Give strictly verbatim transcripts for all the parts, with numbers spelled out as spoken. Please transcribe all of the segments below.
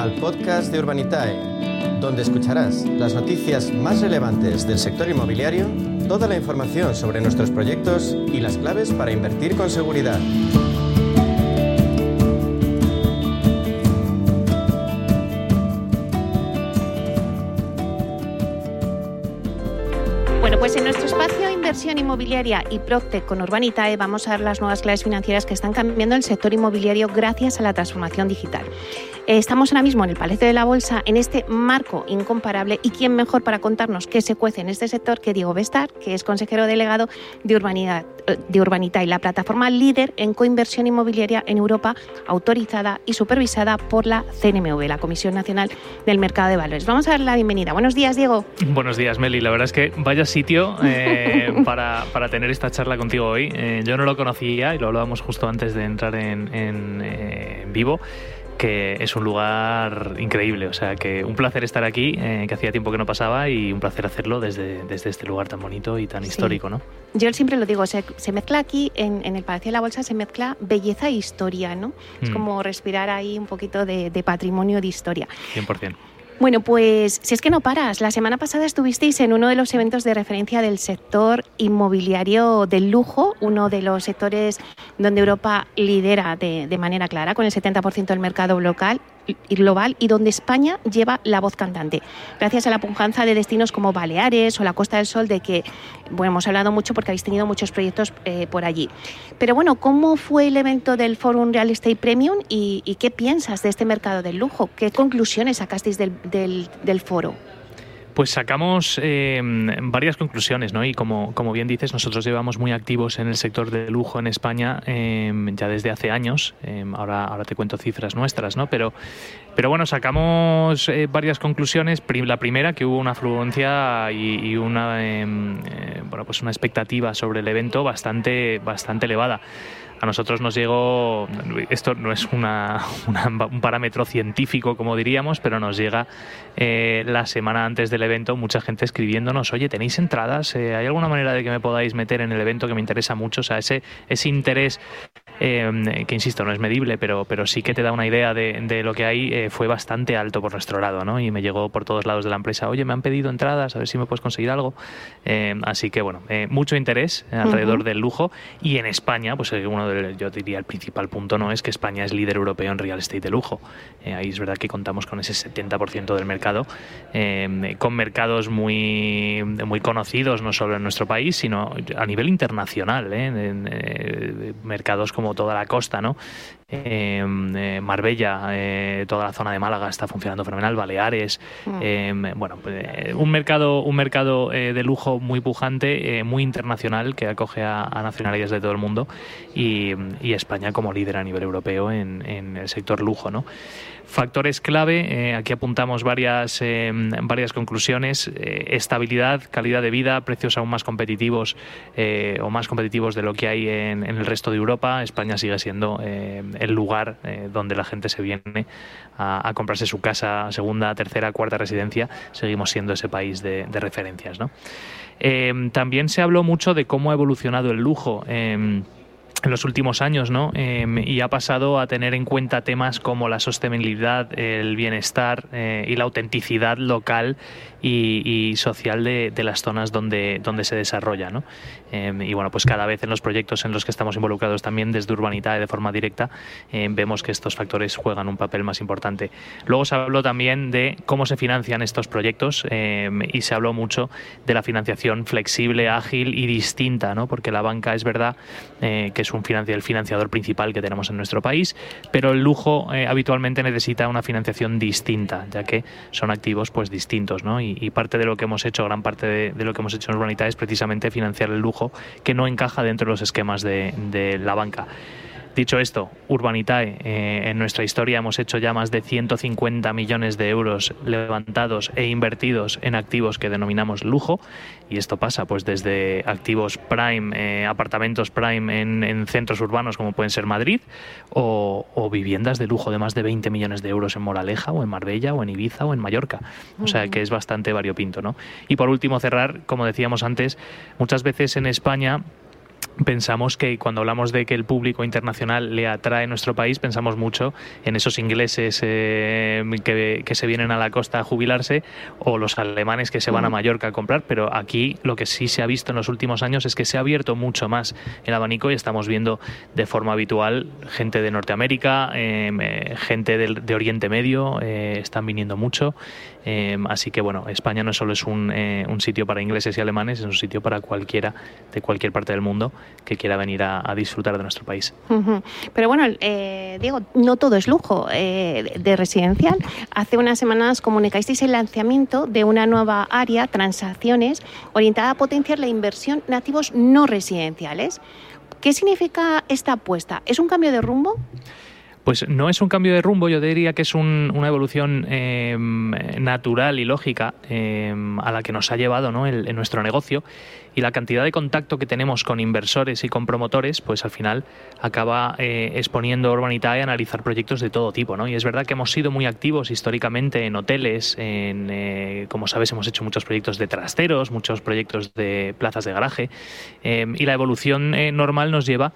al podcast de Urbanitae, donde escucharás las noticias más relevantes del sector inmobiliario, toda la información sobre nuestros proyectos y las claves para invertir con seguridad. Bueno, pues en nuestro espacio Inversión Inmobiliaria y PropTech con Urbanitae vamos a ver las nuevas claves financieras que están cambiando el sector inmobiliario gracias a la transformación digital. Estamos ahora mismo en el Palacio de la Bolsa, en este marco incomparable, y quién mejor para contarnos qué se cuece en este sector que Diego Bestar, que es consejero delegado de, Urbanidad, de Urbanitae, la plataforma líder en coinversión inmobiliaria en Europa, autorizada y supervisada por la C N M V, la Comisión Nacional del Mercado de Valores. Vamos a dar la bienvenida. Buenos días, Diego. Buenos días, Meli. La verdad es que vaya sitio eh, para, para tener esta charla contigo hoy. Eh, yo no lo conocía y lo hablábamos justo antes de entrar en, en, eh, en vivo, que es un lugar increíble, o sea que un placer estar aquí, eh, que hacía tiempo que no pasaba, y un placer hacerlo desde, desde este lugar tan bonito y tan sí. histórico, ¿no? Yo siempre lo digo, se, se mezcla aquí, en, en el Palacio de la Bolsa, se mezcla belleza e historia, ¿no? Mm. Es como respirar ahí un poquito de, de patrimonio de historia. cien por ciento. Bueno, pues si es que no paras, la semana pasada estuvisteis en uno de los eventos de referencia del sector inmobiliario del lujo, uno de los sectores donde Europa lidera de, de manera clara, con el setenta por ciento del mercado local y global, y donde España lleva la voz cantante, gracias a la pujanza de destinos como Baleares o la Costa del Sol, de que, bueno, hemos hablado mucho porque habéis tenido muchos proyectos eh, por allí. Pero bueno, ¿cómo fue el evento del Forum Real Estate Premium y, y qué piensas de este mercado del lujo? ¿Qué conclusiones sacasteis del, del, del foro? Pues sacamos eh, varias conclusiones, ¿no? Y como, como bien dices, nosotros llevamos muy activos en el sector de lujo en España eh, ya desde hace años. Eh, ahora, ahora te cuento cifras nuestras, ¿no? Pero, pero bueno, sacamos eh, varias conclusiones. La primera, que hubo una afluencia y, y una, eh, eh, bueno, pues una expectativa sobre el evento bastante, bastante elevada. A nosotros nos llegó, esto no es una, una, un parámetro científico, como diríamos, pero nos llega eh, la semana antes del evento mucha gente escribiéndonos: oye, ¿tenéis entradas? Eh, ¿Hay alguna manera de que me podáis meter en el evento, que me interesa mucho? O sea, ese, ese interés, eh, que insisto, no es medible, pero, pero sí que te da una idea de, de lo que hay, eh, fue bastante alto por nuestro lado, ¿no? Y me llegó por todos lados de la empresa: oye, me han pedido entradas, a ver si me puedes conseguir algo. Eh, así que, bueno, eh, mucho interés alrededor uh-huh. del lujo. Y en España, pues uno yo diría el principal punto, no es que España es líder europeo en real estate de lujo. Eh, ahí es verdad que contamos con ese setenta por ciento del mercado, eh, con mercados muy, muy conocidos, no solo en nuestro país, sino a nivel internacional, ¿eh? En, en, eh, mercados como toda la costa, ¿no? Eh, eh, Marbella, eh, toda la zona de Málaga está funcionando fenomenal, Baleares, mm. eh, bueno, eh, un mercado, un mercado eh, de lujo muy pujante, eh, muy internacional, que acoge a, a nacionalidades de todo el mundo, y, y España como líder a nivel europeo en, en el sector lujo, ¿no? Factores clave, eh, aquí apuntamos varias, eh, varias conclusiones: eh, estabilidad, calidad de vida, precios aún más competitivos eh, o más competitivos de lo que hay en, en el resto de Europa. España sigue siendo eh, el lugar eh, donde la gente se viene a, a comprarse su casa, segunda, tercera, cuarta residencia. Seguimos siendo ese país de, de referencias, ¿no? Eh, también se habló mucho de cómo ha evolucionado el lujo Eh, en los últimos años, ¿no? Eh, y ha pasado a tener en cuenta temas como la sostenibilidad, el bienestar eh, y la autenticidad local y, y social de, de las zonas donde, donde se desarrolla, ¿no? Eh, y bueno, pues cada vez en los proyectos en los que estamos involucrados también desde Urbanitae de forma directa, eh, vemos que estos factores juegan un papel más importante. Luego se habló también de cómo se financian estos proyectos, eh, y se habló mucho de la financiación flexible, ágil y distinta, ¿no? Porque la banca, es verdad eh, que es un financi- el financiador principal que tenemos en nuestro país, pero el lujo eh, habitualmente necesita una financiación distinta, ya que son activos pues distintos, ¿no? Y, y parte de lo que hemos hecho, gran parte de, de lo que hemos hecho en Urbanitae es precisamente financiar el lujo, que no encaja dentro de los esquemas de, de la banca. Dicho esto, Urbanitae, eh, en nuestra historia hemos hecho ya más de ciento cincuenta millones de euros levantados e invertidos en activos que denominamos lujo, y esto pasa pues desde activos prime, eh, apartamentos prime en, en centros urbanos como pueden ser Madrid, o, o viviendas de lujo de más de veinte millones de euros en Moraleja o en Marbella o en Ibiza o en Mallorca. O sea que es bastante variopinto, ¿no? Y por último, cerrar, como decíamos antes, muchas veces en España pensamos que cuando hablamos de que el público internacional le atrae nuestro país, pensamos mucho en esos ingleses eh, que, que se vienen a la costa a jubilarse o los alemanes que se van a Mallorca a comprar, pero aquí lo que sí se ha visto en los últimos años es que se ha abierto mucho más el abanico y estamos viendo de forma habitual gente de Norteamérica, eh, gente del, de Oriente Medio, eh, están viniendo mucho. Eh, así que bueno, España no solo es un, eh, un sitio para ingleses y alemanes, es un sitio para cualquiera de cualquier parte del mundo que quiera venir a, a disfrutar de nuestro país. Uh-huh. Pero bueno, eh, Diego, no todo es lujo eh, de residencial. Hace unas semanas comunicasteis el lanzamiento de una nueva área, transacciones, orientada a potenciar la inversión en activos no residenciales. ¿Qué significa esta apuesta? ¿Es un cambio de rumbo? Pues no es un cambio de rumbo, yo diría que es un, una evolución eh, natural y lógica eh, a la que nos ha llevado, ¿no? el, el nuestro negocio, y la cantidad de contacto que tenemos con inversores y con promotores, pues al final acaba eh, exponiendo Urbanitae a analizar proyectos de todo tipo, ¿no? Y es verdad que hemos sido muy activos históricamente en hoteles, en, eh, como sabes, hemos hecho muchos proyectos de trasteros, muchos proyectos de plazas de garaje, eh, y la evolución eh, normal nos lleva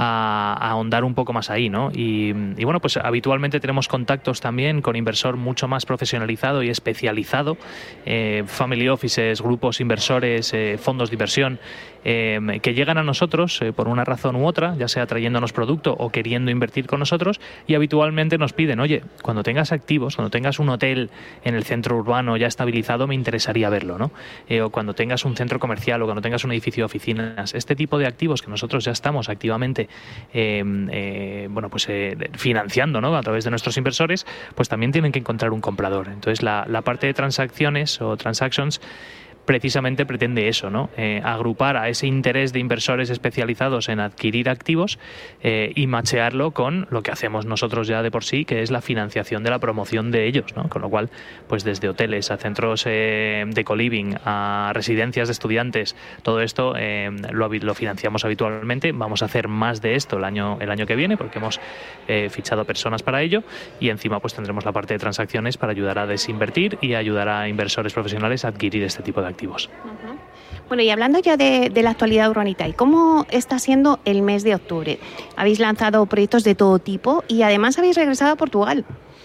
a, a ahondar un poco más ahí, ¿no? Y, y bueno, pues habitualmente tenemos contactos también con inversor mucho más profesionalizado y especializado, eh, family offices, grupos inversores, eh, fondos de inversión, Eh, que llegan a nosotros eh, por una razón u otra, ya sea trayéndonos producto o queriendo invertir con nosotros, y habitualmente nos piden, oye, cuando tengas activos, cuando tengas un hotel en el centro urbano ya estabilizado, me interesaría verlo, ¿no? Eh, o cuando tengas un centro comercial o cuando tengas un edificio de oficinas, este tipo de activos que nosotros ya estamos activamente eh, eh, bueno, pues eh, financiando, ¿no? A través de nuestros inversores, pues también tienen que encontrar un comprador. Entonces la, la parte de transacciones o transactions precisamente pretende eso, ¿no? Eh, agrupar a ese interés de inversores especializados en adquirir activos eh, y machearlo con lo que hacemos nosotros ya de por sí, que es la financiación de la promoción de ellos, ¿no? Con lo cual, pues desde hoteles a centros eh, de co-living, a residencias de estudiantes, todo esto eh, lo, lo financiamos habitualmente. Vamos a hacer más de esto el año, el año que viene porque hemos eh, fichado personas para ello, y encima pues tendremos la parte de transacciones para ayudar a desinvertir y ayudar a inversores profesionales a adquirir este tipo de activos. Uh-huh. Bueno, y hablando ya de, de la actualidad de Urbanitae, ¿cómo está siendo el mes de octubre? Habéis lanzado proyectos de todo tipo y además habéis regresado a Portugal.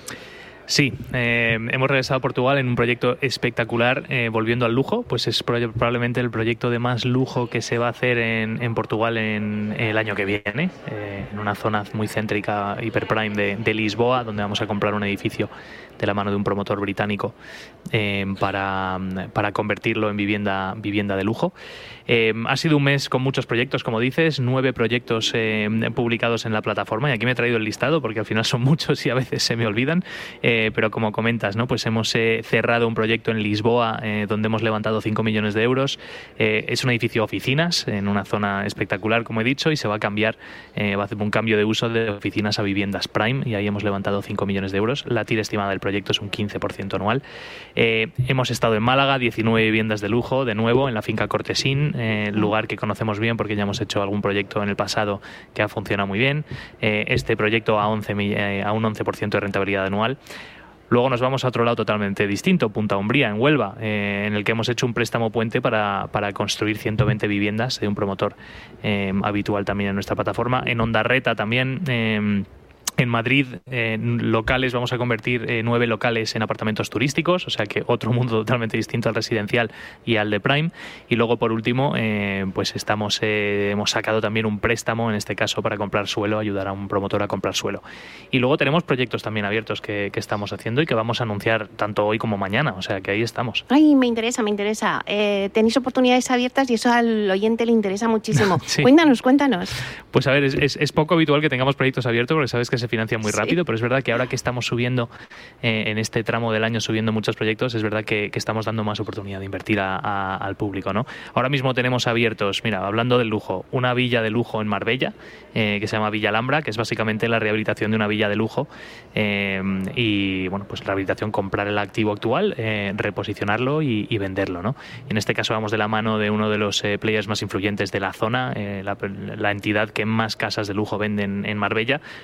Sí, eh, hemos regresado a Portugal en un proyecto espectacular, eh, volviendo al lujo, pues es probablemente el proyecto de más lujo que se va a hacer en, en Portugal en el año que viene, eh, en una zona muy céntrica, hiperprime de, de Lisboa, donde vamos a comprar un edificio de la mano de un promotor británico eh, para, para convertirlo en vivienda, vivienda de lujo. Eh, ha sido un mes con muchos proyectos, como dices, nueve proyectos eh, publicados en la plataforma, y aquí me he traído el listado porque al final son muchos y a veces se me olvidan, eh, pero como comentas, ¿no? Pues hemos eh, cerrado un proyecto en Lisboa eh, donde hemos levantado cinco millones de euros. Eh, es un edificio de oficinas en una zona espectacular, como he dicho, y se va a cambiar, eh, va a hacer un cambio de uso de oficinas a viviendas prime, y ahí hemos levantado cinco millones de euros. La tira estimada del proyecto es un quince por ciento anual. Eh, hemos estado en Málaga, diecinueve viviendas de lujo, de nuevo, en la finca Cortesín, eh, lugar que conocemos bien porque ya hemos hecho algún proyecto en el pasado que ha funcionado muy bien. Eh, este proyecto a, once, eh, a un once por ciento de rentabilidad anual. Luego nos vamos a otro lado totalmente distinto, Punta Umbría, en Huelva, eh, en el que hemos hecho un préstamo puente para, para construir ciento veinte viviendas de un promotor eh, habitual también en nuestra plataforma. En Ondarreta también. Eh, En Madrid, eh, locales, vamos a convertir eh, nueve locales en apartamentos turísticos, o sea que otro mundo totalmente distinto al residencial y al de Prime. Y luego, por último, eh, pues estamos eh, hemos sacado también un préstamo, en este caso para comprar suelo, ayudar a un promotor a comprar suelo. Y luego tenemos proyectos también abiertos que, que estamos haciendo y que vamos a anunciar tanto hoy como mañana, o sea que ahí estamos. Ay, me interesa, me interesa. Eh, tenéis oportunidades abiertas y eso al oyente le interesa muchísimo. Sí. Cuéntanos, cuéntanos. Pues a ver, es, es, es poco habitual que tengamos proyectos abiertos porque sabes que se financia muy rápido, sí. Pero es verdad que ahora que estamos subiendo eh, en este tramo del año, subiendo muchos proyectos, es verdad que, que estamos dando más oportunidad de invertir a, a, al público, ¿no? Ahora mismo tenemos abiertos, mira, hablando del lujo, una villa de lujo en Marbella, eh, que se llama Villa Alhambra, que es básicamente la rehabilitación de una villa de lujo, eh, y bueno, pues rehabilitación, comprar el activo actual, eh, reposicionarlo y, y venderlo, ¿no? En este caso vamos de la mano de uno de los eh, players más influyentes de la zona, eh, la, la entidad que más casas de lujo venden en Marbella, que es Solvit,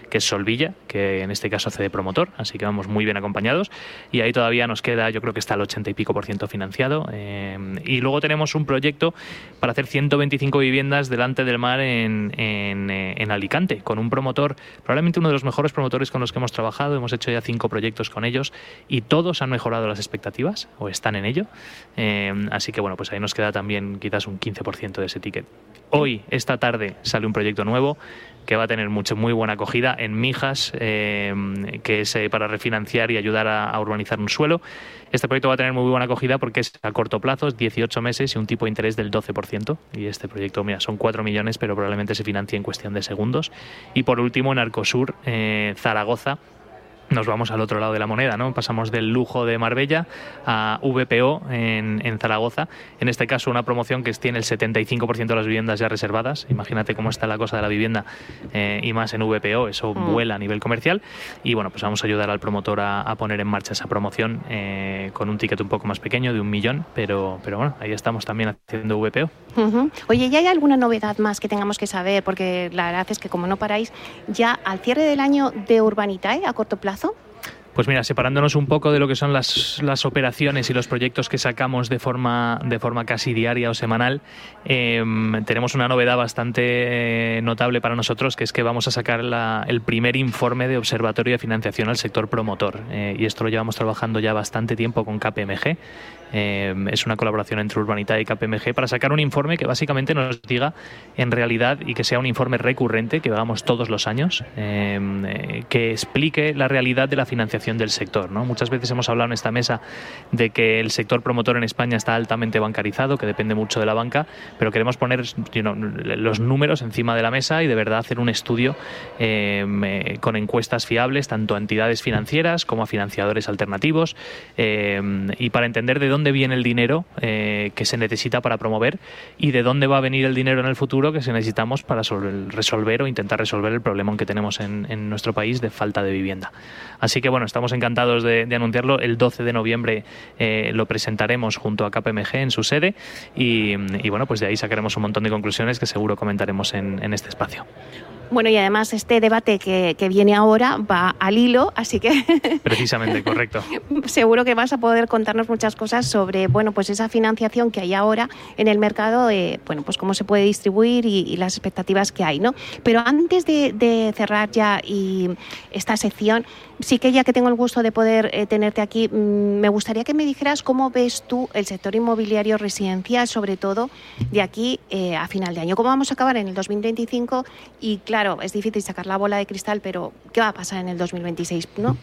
Villa, que en este caso hace de promotor, así que vamos muy bien acompañados, y ahí todavía nos queda, yo creo que está el ochenta y pico por ciento financiado, eh, y luego tenemos un proyecto para hacer ciento veinticinco viviendas delante del mar en, en, en Alicante, con un promotor, probablemente uno de los mejores promotores con los que hemos trabajado. Hemos hecho ya cinco proyectos con ellos y todos han mejorado las expectativas o están en ello, eh, así que bueno, pues ahí nos queda también quizás un quince por ciento de ese ticket. Hoy, esta tarde, sale un proyecto nuevo que va a tener mucho, muy buena acogida en Mijas, eh, que es eh, para refinanciar y ayudar a, a urbanizar un suelo. Este proyecto va a tener muy buena acogida porque es a corto plazo, es dieciocho meses y un tipo de interés del doce por ciento. Y este proyecto, mira, son cuatro millones, pero probablemente se financie en cuestión de segundos. Y por último, en Arcosur, eh, Zaragoza, nos vamos al otro lado de la moneda, ¿no? Pasamos del lujo de Marbella a V P O en, en Zaragoza. En este caso, una promoción que tiene el setenta y cinco por ciento de las viviendas ya reservadas. Imagínate cómo está la cosa de la vivienda, eh, y más en V P O, eso mm. vuela a nivel comercial. Y bueno, pues vamos a ayudar al promotor a, a poner en marcha esa promoción eh, con un ticket un poco más pequeño, de un millón, pero, pero bueno, ahí estamos también haciendo V P O. Uh-huh. Oye, ¿ya hay alguna novedad más que tengamos que saber? Porque la verdad es que como no paráis, ya al cierre del año de Urbanitae, a corto plazo. Pues mira, separándonos un poco de lo que son las, las operaciones y los proyectos que sacamos de forma, de forma casi diaria o semanal, eh, tenemos una novedad bastante eh, notable para nosotros, que es que vamos a sacar la, el primer informe de observatorio de financiación al sector promotor. Eh, y esto lo llevamos trabajando ya bastante tiempo con K P M G. Eh, es una colaboración entre Urbanitae y K P M G para sacar un informe que básicamente nos diga en realidad, y que sea un informe recurrente, que hagamos todos los años, eh, eh, que explique la realidad de la financiación del sector, ¿no? Muchas veces hemos hablado en esta mesa de que el sector promotor en España está altamente bancarizado, que depende mucho de la banca, pero queremos poner you know, los números encima de la mesa y de verdad hacer un estudio eh, con encuestas fiables, tanto a entidades financieras como a financiadores alternativos, eh, y para entender de dónde viene el dinero eh, que se necesita para promover y de dónde va a venir el dinero en el futuro que se necesitamos para resolver o intentar resolver el problema que tenemos en, en nuestro país de falta de vivienda. Así que bueno, estamos encantados de, de anunciarlo. El doce de noviembre eh, lo presentaremos junto a K P M G en su sede y, y bueno, pues de ahí sacaremos un montón de conclusiones que seguro comentaremos en, en este espacio. Bueno, y además este debate que, que viene ahora va al hilo, así que... Precisamente, correcto. Seguro que vas a poder contarnos muchas cosas sobre, bueno, pues esa financiación que hay ahora en el mercado, eh, bueno, pues cómo se puede distribuir y, y las expectativas que hay, ¿no? Pero antes de, de cerrar ya y esta sección, sí que ya que tengo el gusto de poder eh, tenerte aquí, mmm, me gustaría que me dijeras cómo ves tú el sector inmobiliario residencial, sobre todo de aquí eh, a final de año. ¿Cómo vamos a acabar en el dos mil veinticinco? Y claro, Claro, es difícil sacar la bola de cristal, pero ¿qué va a pasar en el dos mil veintiséis, no?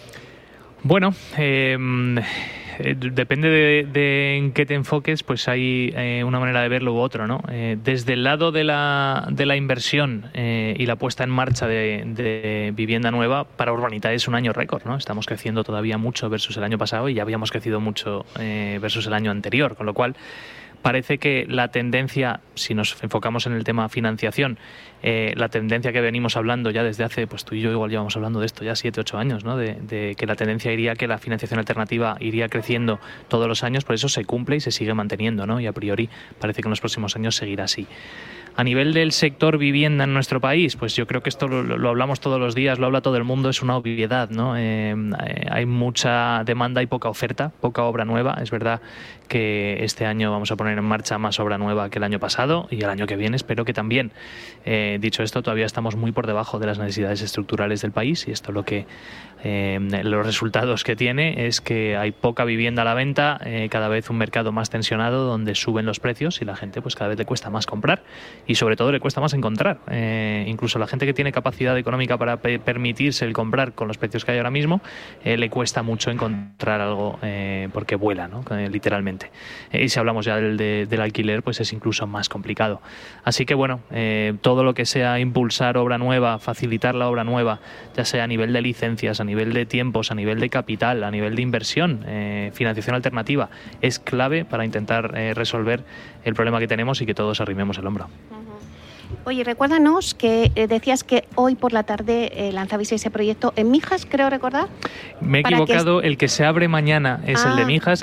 Bueno, eh, eh, depende de, de en qué te enfoques, pues hay eh, una manera de verlo u otro, ¿no? Eh, desde el lado de la, de la inversión eh, y la puesta en marcha de, de vivienda nueva, para Urbanitae es un año récord, ¿no? Estamos creciendo todavía mucho versus el año pasado y ya habíamos crecido mucho eh, versus el año anterior, con lo cual parece que la tendencia, si nos enfocamos en el tema financiación, eh, la tendencia que venimos hablando ya desde hace, pues tú y yo igual llevamos hablando de esto ya siete, ocho años, ¿no? De, de que la tendencia iría que la financiación alternativa iría creciendo todos los años, por eso se cumple y se sigue manteniendo, ¿no? Y a priori parece que en los próximos años seguirá así. A nivel del sector vivienda en nuestro país, pues yo creo que esto lo, lo hablamos todos los días, lo habla todo el mundo, es una obviedad, ¿no? Eh, hay mucha demanda y poca oferta, poca obra nueva. Es verdad que este año vamos a poner en marcha más obra nueva que el año pasado y el año que viene espero que también. Eh, dicho esto, todavía estamos muy por debajo de las necesidades estructurales del país y esto lo que eh, los resultados que tiene es que hay poca vivienda a la venta, eh, cada vez un mercado más tensionado donde suben los precios y la gente pues cada vez le cuesta más comprar y sobre todo le cuesta más encontrar. Eh, incluso la gente que tiene capacidad económica para pe- permitirse el comprar con los precios que hay ahora mismo, eh, le cuesta mucho encontrar algo eh, porque vuela, ¿no? Eh, literalmente. Eh, y si hablamos ya del, de, del alquiler, pues es incluso más complicado. Así que bueno, eh, todo lo que sea impulsar obra nueva, facilitar la obra nueva, ya sea a nivel de licencias, a nivel de tiempos, a nivel de capital, a nivel de inversión, eh, financiación alternativa, es clave para intentar eh, resolver el problema que tenemos y que todos arrimemos el hombro. Oye, recuérdanos que eh, decías que hoy por la tarde eh, lanzabais ese proyecto en Mijas, creo recordar. Me he equivocado, que... el que se abre mañana es ah. el de Mijas, el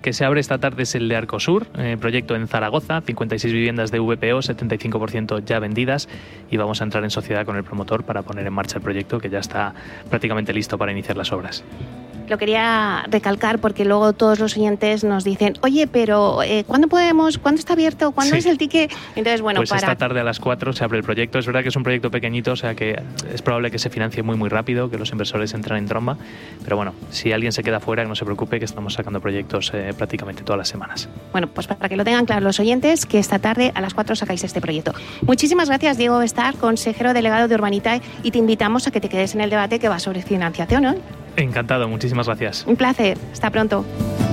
que se abre esta tarde es el de Arcosur, eh, proyecto en Zaragoza, cincuenta y seis viviendas de V P O, setenta y cinco por ciento ya vendidas, y vamos a entrar en sociedad con el promotor para poner en marcha el proyecto, que ya está prácticamente listo para iniciar las obras. Lo quería recalcar porque luego todos los oyentes nos dicen, oye, pero eh, ¿cuándo podemos? ¿Cuándo está abierto? ¿Cuándo sí. es el ticket? Entonces, bueno, pues para... esta tarde a las cuatro se abre el proyecto. Es verdad que es un proyecto pequeñito, o sea que es probable que se financie muy muy rápido, que los inversores entren en tromba, pero bueno, si alguien se queda fuera, que no se preocupe, que estamos sacando proyectos eh, prácticamente todas las semanas. Bueno, pues para que lo tengan claro los oyentes, que esta tarde a las cuatro sacáis este proyecto. Muchísimas gracias, Diego Bestar, consejero delegado de Urbanitae, y te invitamos a que te quedes en el debate que va sobre financiación, ¿no? Encantado, muchísimas gracias. Un placer, hasta pronto.